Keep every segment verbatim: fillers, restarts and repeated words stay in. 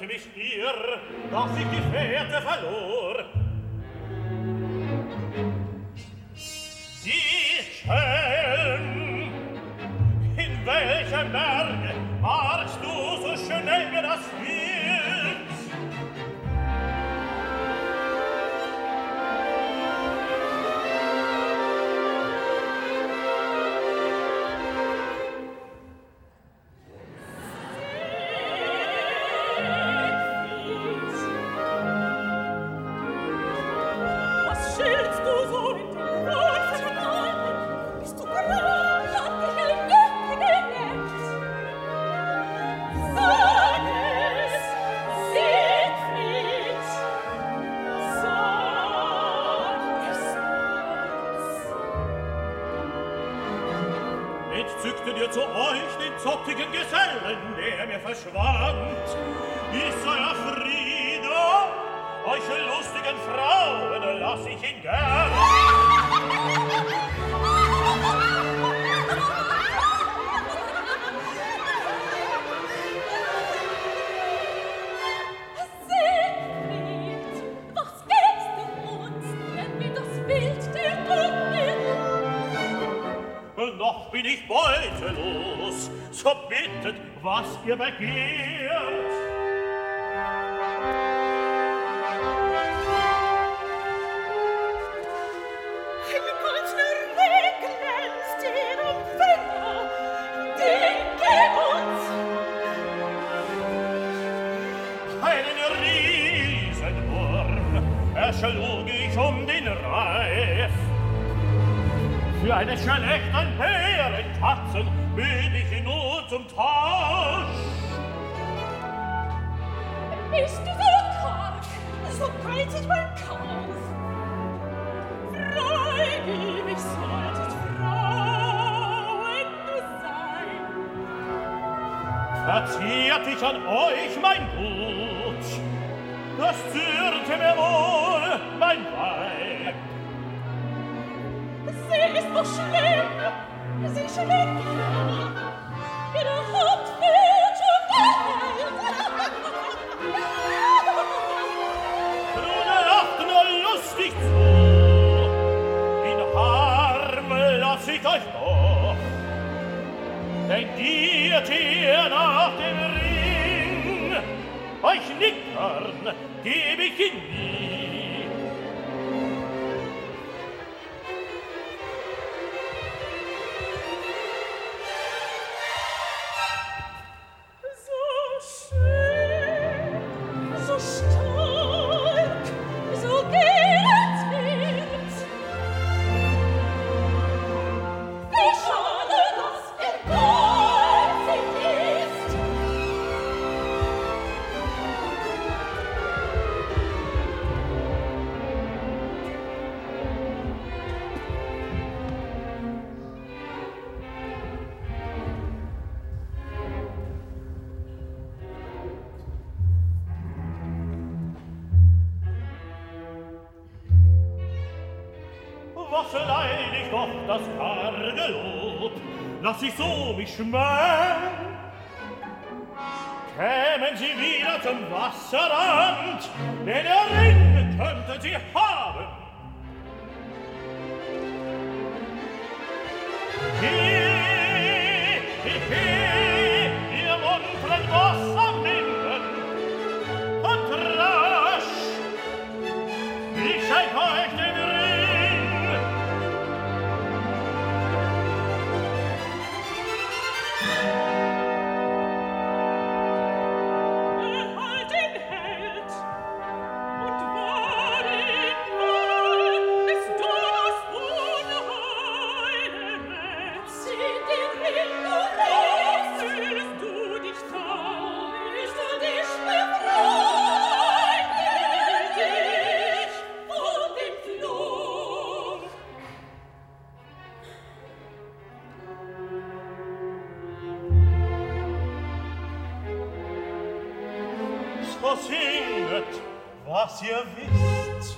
führte mich irr, dass ich die Fährte verlor. Die Schelm, in welchem Berge warst du so schnell mir das Wild? Entzückte dir zu euch den zottigen Gesellen, der mir verschwand. Ich sei ja Friede, euch lustigen Frauen lass ich ihn gern. Noch bin ich beutelos, so bittet, was ihr begehrt. Ein goldner Weg glänzt ihrem Finger, denke uns. Einen Riesenwurm erschlug ich um den Reif. Für eine schlechten Bärentatzen bin ich nur zum Tausch. Bist du so karg, so preisig mein Kauf? Freigebig solltet Frauen du sein. Verziert ich an euch mein Gut, das zürnte mir wohl mein Weib. Sie ist so schlimm, sie schlägt vor, ihre Haut wird schon geheilt. Brüder, lacht nur lustig zu, in Harm lass ich euch doch. Denkt ihr ihr nach dem Ring, euch Nickern geb ich ihn nie. Was leid ich doch das karge Lob, lass ich so mich schmähen. Kämen sie wieder zum Wasserrand, den Ring könnten sie haben. He, he, he, ihr munteren Wasserminden, und rasch, ich schenk euch den Ring. So singet, was ihr wisst.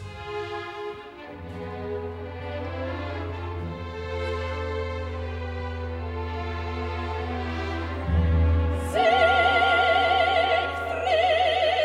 Siegfried!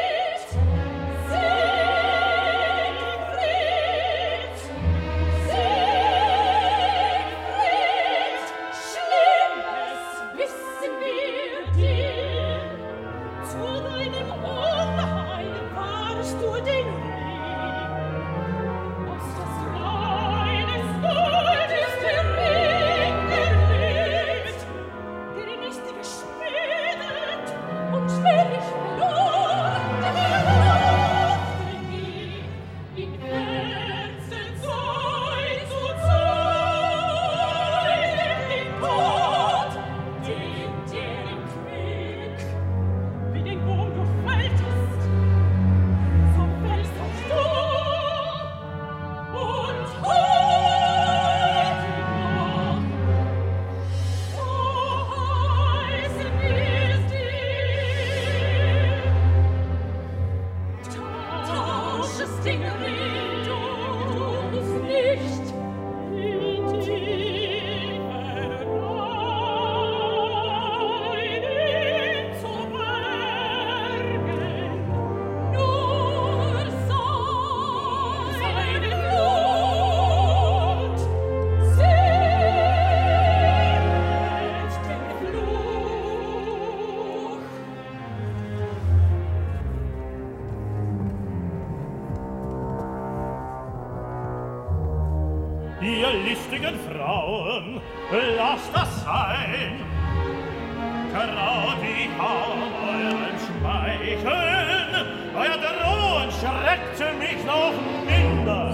ihr listigen Frauen, lasst das sein. Gerade die Haare euren Schmeicheln, euer Drohen schreckte mich noch minder.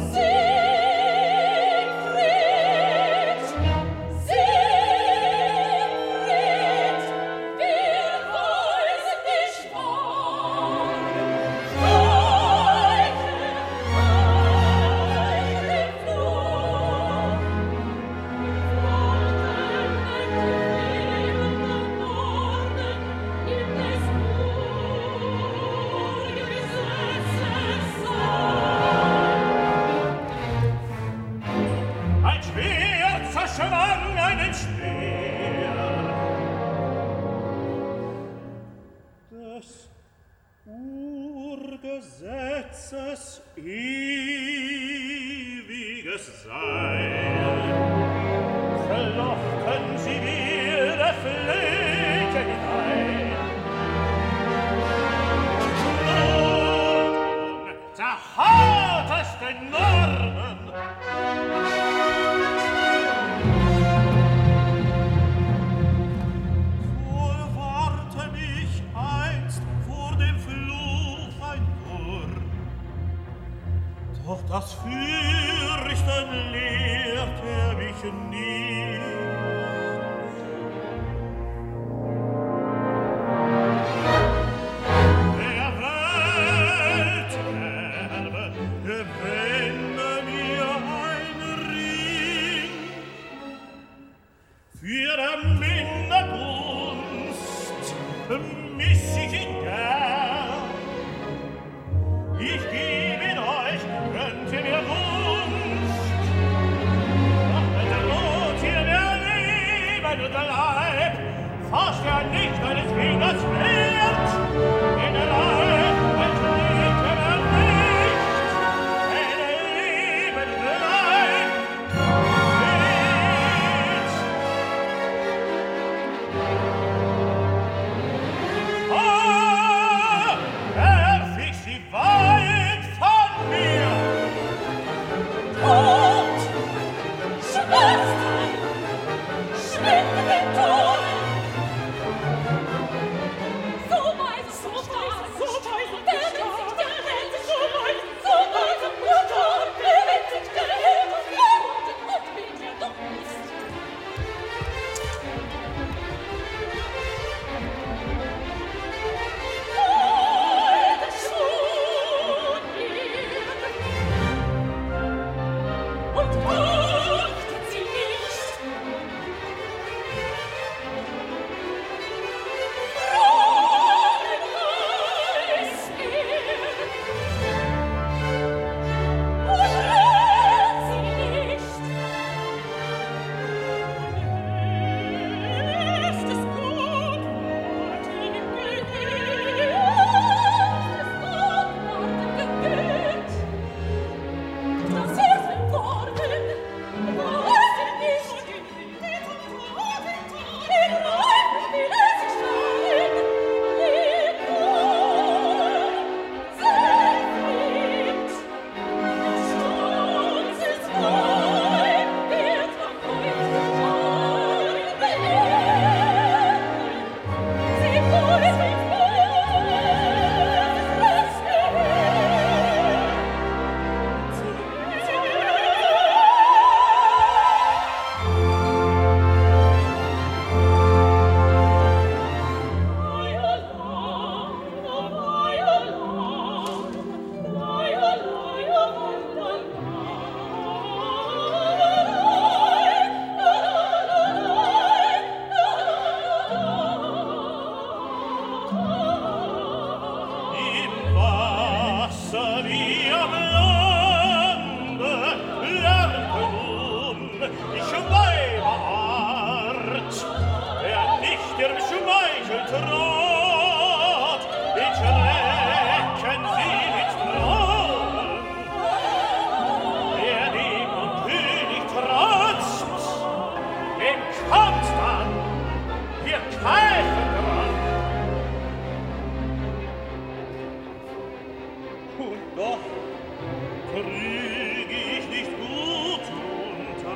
Gesetzes ewiges Seil verlochten sie wilde Pflege hinein. Nun zerharteste Nornen vorwarnte mich einst vor dem Fluch ein Wurm. Doch das Fürchten lehrt er mich nie. Der Welterbe gewände mir ein Ring für der minder Gunst miss ich ihn gern. Ich geb ihn euch, könnt ihr mir Gunst. Doch wenn der Not hier der Leben und der Leib fasst er nicht eines Fingers wert. In der Leib entschlägt er nicht, wenn er Leben und der Leib wert. Ah, werf ich sie weit von mir. Tod! Schwester! Schwinde den Tod! So weit, so weit, so weit, der wird sich der Welt, so weit, so weit, nur Tod, der wird sich der Welt, und Gott, und will er doch nicht. Heute schon ihr, und fürchtet sie nicht. Frohen heiß er, und hört sie nicht. Ist es gut, wart ihm gewährt, ist es gut, wart ihm gewährt. Das ist ein Worten, was er nicht in diesem Toten Tag in Leiden will er sich scheiden. Lebt wohl, sei fremd. Das Stolz ist neu, wird von euch schein beehren. Sie wohl, sie wohl, lass mir her. Im Wasser wie am Lande lernte nun die Schweiberart, der nicht ihrem Schmeichel trat, den schrecken sie mit Drohnen. Wer dem und König trotzt, dem kommt dann, wir keifen dran. Und doch trüg ich nicht gut unter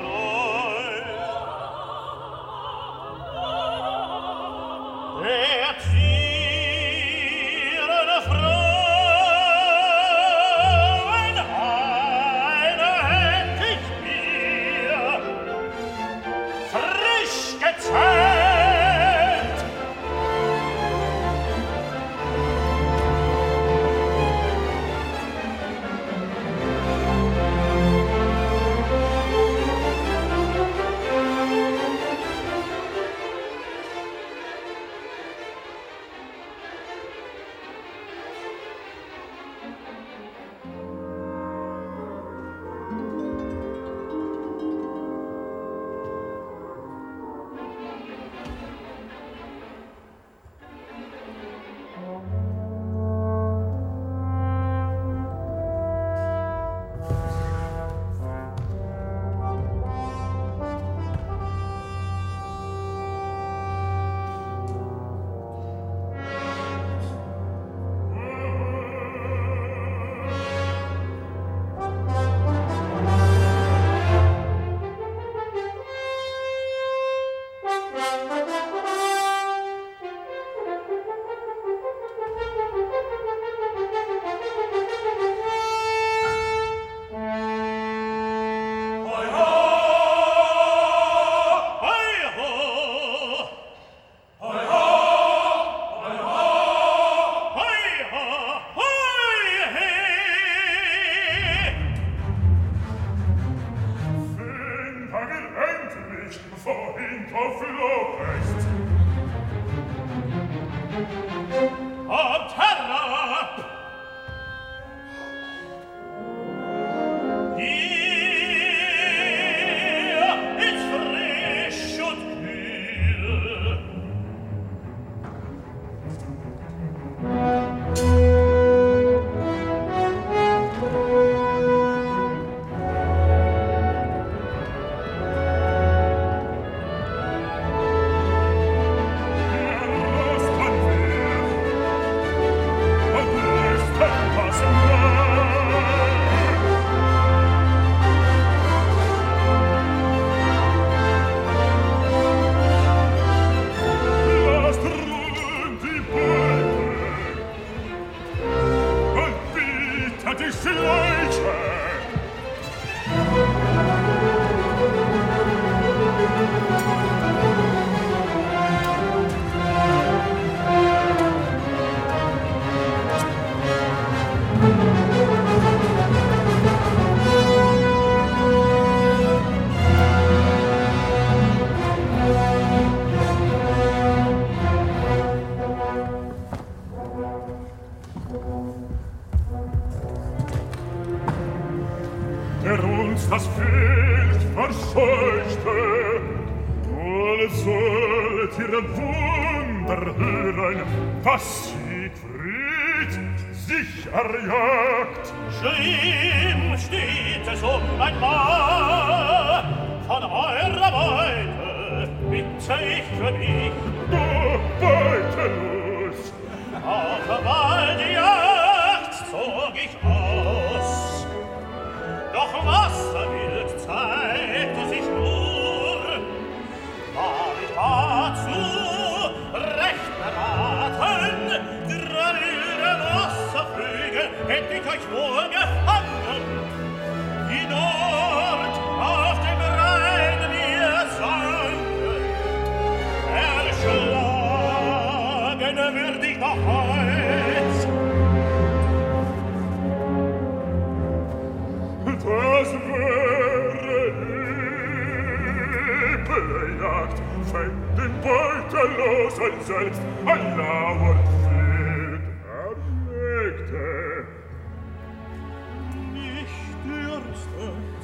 gleiche. Der uns das Feld verscheuchte, alle sollt ihr ein Wunder hören, was Siegfried sich erjagt. Schlimm steht es um ein Mann, von eurer Beute bitte ich für mich. Du beutelos! Auf der Waldjagd zog ich aus, doch Wasserwild zeigte sich nur, war ich dazu recht beraten, drei wilde Wasservögel hätt ich euch wohl gefangen, die dort auf dem Rhein mir sangen. Erschlagen würd ich noch heut, das wäre üble Jagd, fängt den Beutelosen selbst ein lauer Pferd erlegte. nicht dürstet.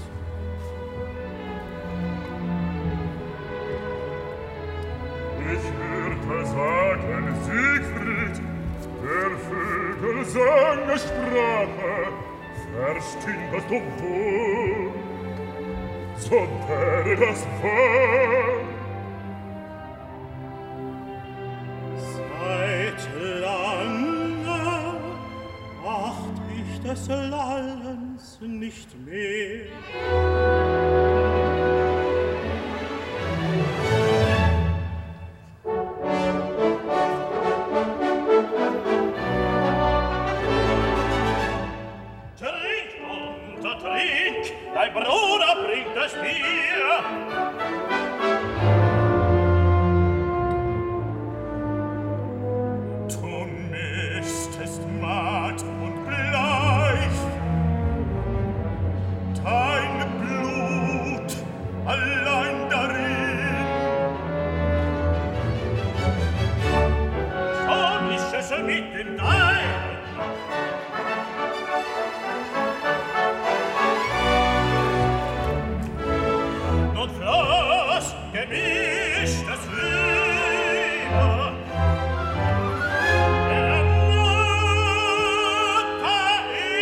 Ich hörte sagen, Siegfried, der Vögel sange Sprache, verstehst du wohl, so wäre das wahr. Seit lange acht ich des Lallens nicht mehr. Dein Bruder bringt es dir. Du müsstest matt und bleich, dein Blut allein darin. So misch es mit dem Dein. Gemischtes Liebe, der Mutter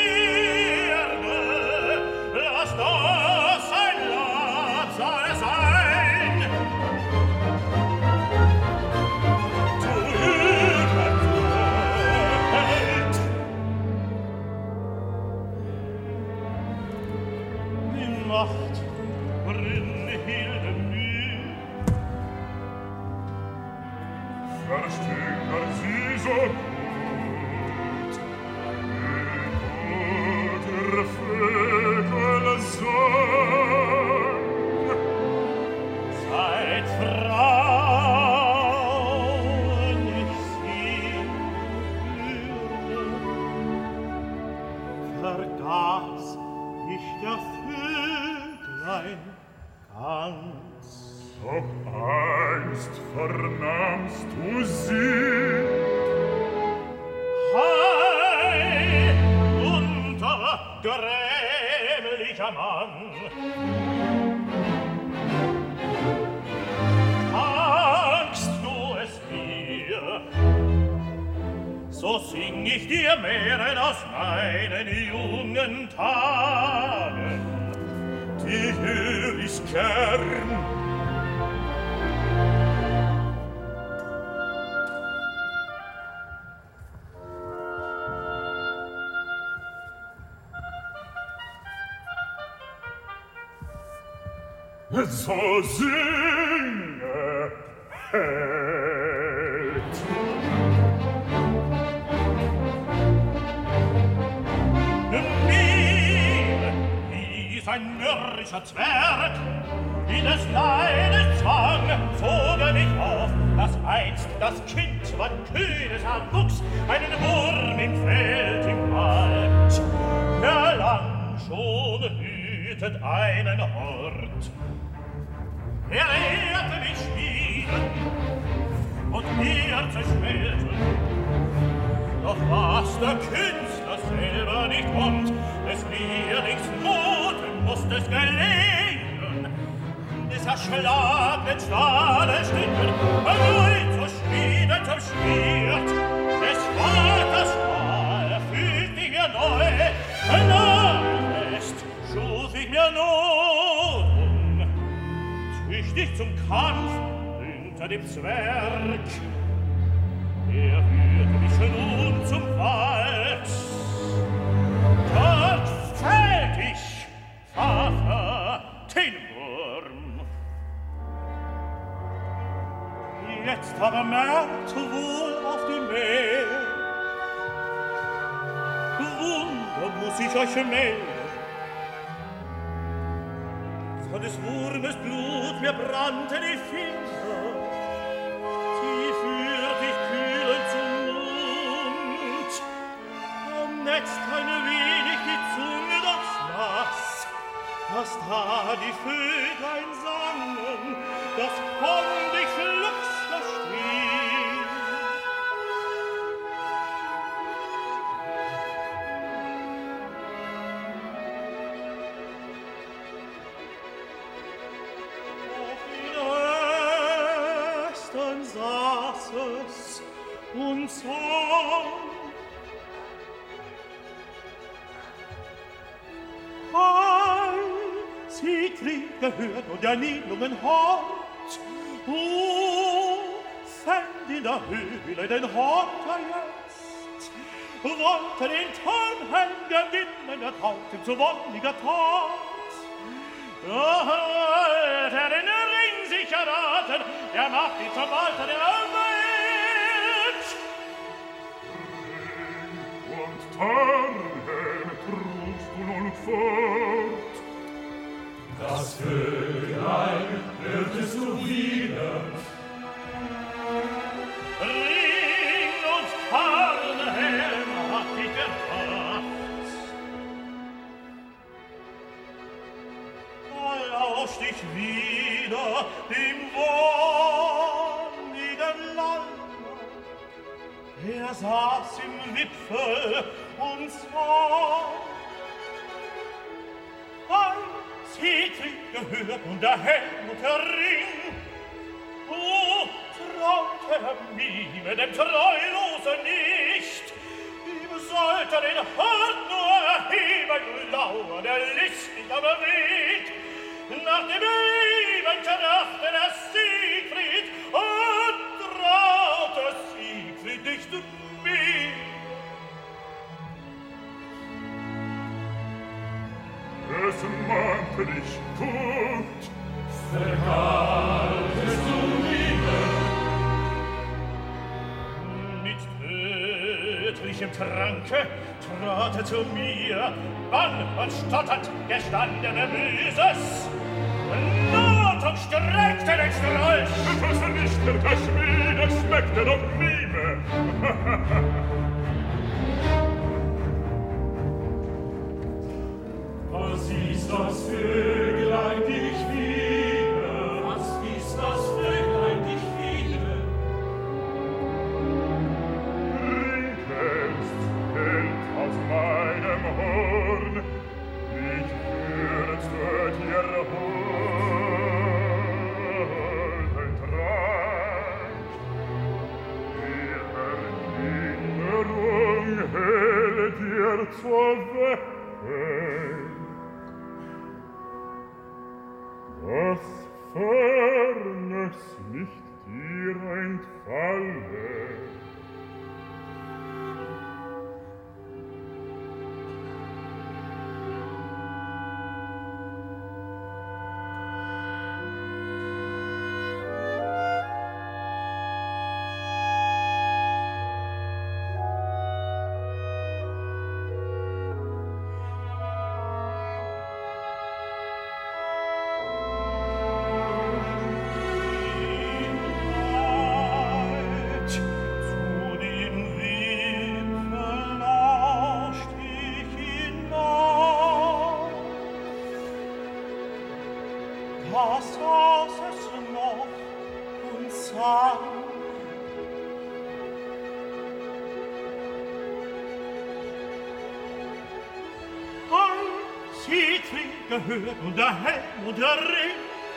Erde, lass das ein Labsal sein. Zu ihrem Feld. Die Nacht Brünnhilde mir, verstehen sie so gut, wie gut der Vögel sang. Seid Frauen, ich sie führte, vergaß ich der Vöglein ganz. Doch einst vernahmst du sie. Hei, unter grämlicher Mann, sagst du es mir, so sing ich dir Märchen aus meinen jungen Tagen, die hör ich gern. So singe, Held. Mir mörderischer Zwerg. In des Leides Zwang zog er mich auf, dass einst das Kind, wann kühnes wuchs, einen Wurm im Feld im Wald. Er lang schon hütet einen Hort. Er lehrte mich spielen und mir zerschmelzen. Doch was der Künstler selber nicht kommt, des Lehrlings Noten muss es gelegen. Des erschlagenen Stahlstücken erneut zu Schmieden zum Schmiert. Des Vaters Stahl fühlt ich mir neu, ein Nachfest schuf ich mir Noten. Tüchtig zum Kampf unter dem Zwerg, er führte mich nun zum Wald. Dort fällt ich, Vater, den Wurm. Jetzt aber merkt wohl auf dem Meer, Wunder muss ich euch melden. Von des Wurmes Blut mir brannte die Finger, sie führt ich kühlend zum Mund. Am Netz ein wenig die Zunge das nass, dass da die Vöglein sangen, das konnt ich flugs verstehen. Saß es und sang. Ei, Siegfried gehört und der Nibelungen Hort. O, fänd in der Höhle den Hort er jetzt. Wollte den Tannhelm gewinnen, der traut ihm zu wonniger Tat. Da hat er den Ring sich erraten, er macht ihn zum Walter der Welt. Ring und Tarnhelm trugst du nun fort. Das Vöglein hörtest du wieder. Ring und Tarnhelm hat dich gebracht. Lauscht ich wieder dem wonnigen Lander. Er saß im Wipfel und sang. Ein Siegfried gehört und der Helm und der Ring. O, traut er mir, dem Treulosen nicht. Ihm sollte den Hort nur erheben, lauer der listig am Weg. Nach dem Leben trachte der Siegfried und traute Siegfried nicht mehr. Es mahnte dich gut. Vergaltest du wieder. Mit tödlichem Tranke trat er zu mir, bang und stotternd gestandene Böses. Not und streckte den Strolch. Das nicht der Schmiede schmeckte doch Liebe. Was ist das Vöglein dich wieder? Was ist das Vöglein dich wieder? Trinkest, hält aus meinem Horn, nicht hörst du dir holden Trank. Die Erinnerung hält dir zur Welt. Was fernes nicht dir entfalle. Siegfried gehört und der Helm und der Ring.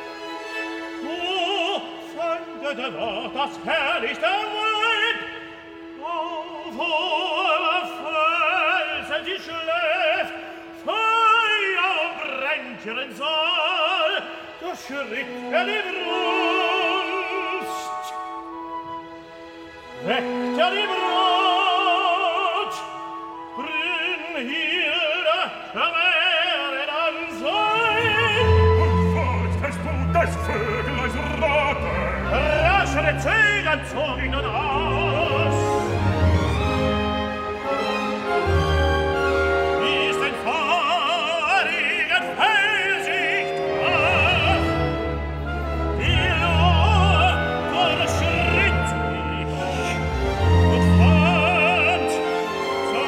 Oh, fände der Lord das herrlichste Weib, auf hoher Felsen sie schläft, Feuer brennt ihren Saal, da schritt er die Brust, weckt er die Brut, Brünnhilde, da wäre dann sein. Und furchtest du des Vögeleins Rate? Raschere Zögern zog ich nun aus. Wie ist ein fahriger Felsicht traf, die Lohr durchschritt ich und fand zum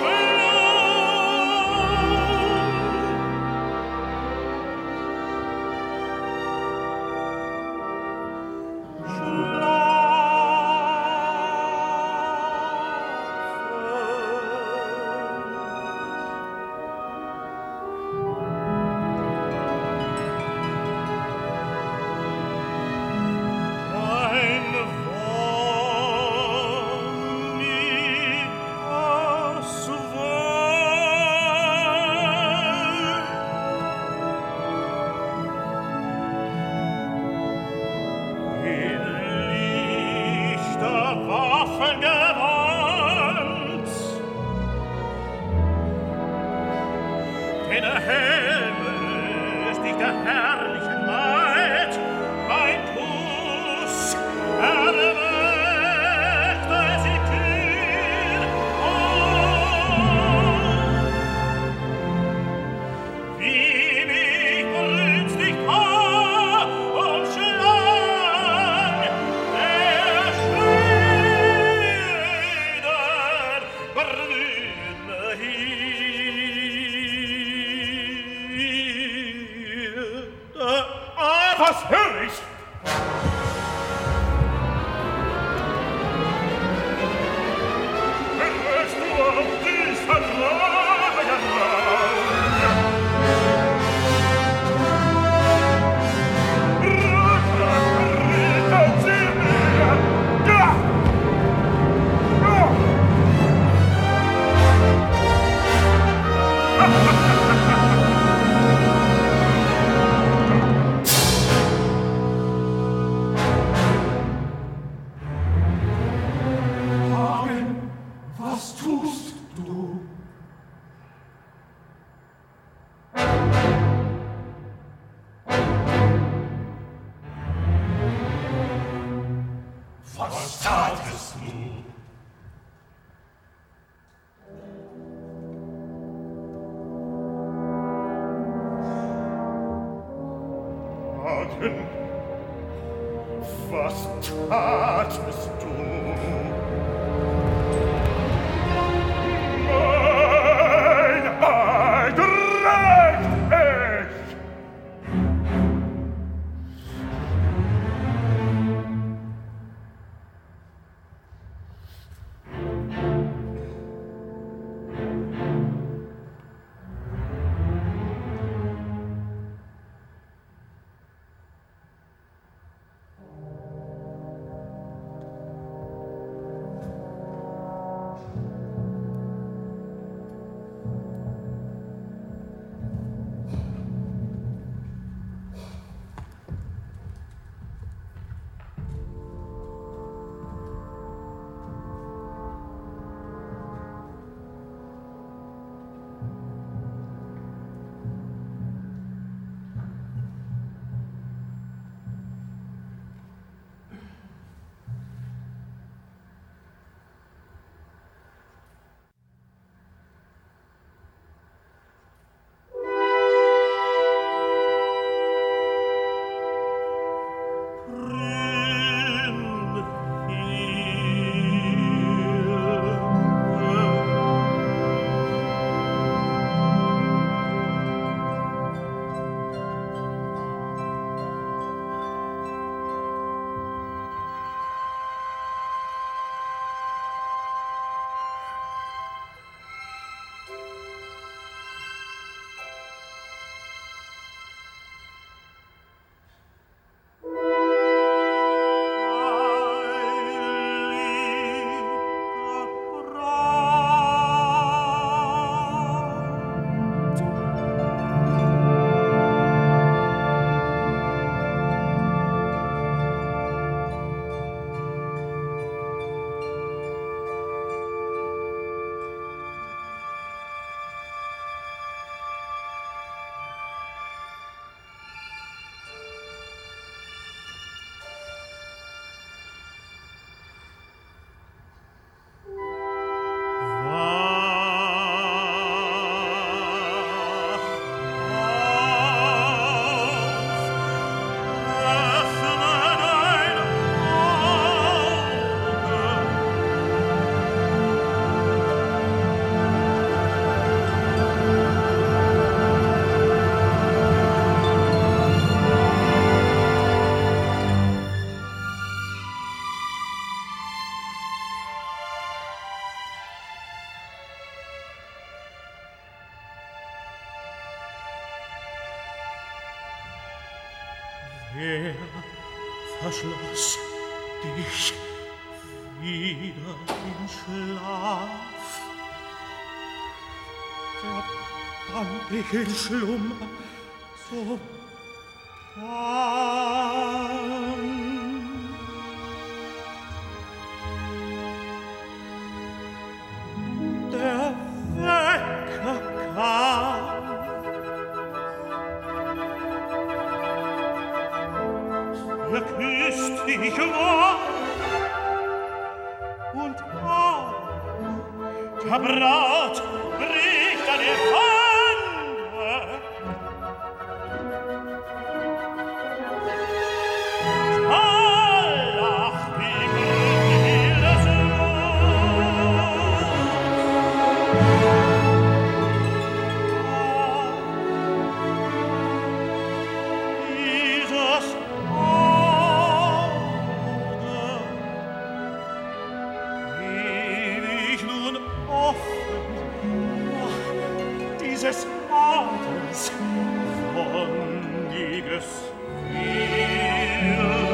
Er verschloss dich wieder in Schlaf, verband dich in Schlummer so warm. Der Wecker kam, er küsst dich warm und ah, der Brat bricht an ihr Hände. Da lacht die Brille so. Dieses dieses Adels wonniges Spiel.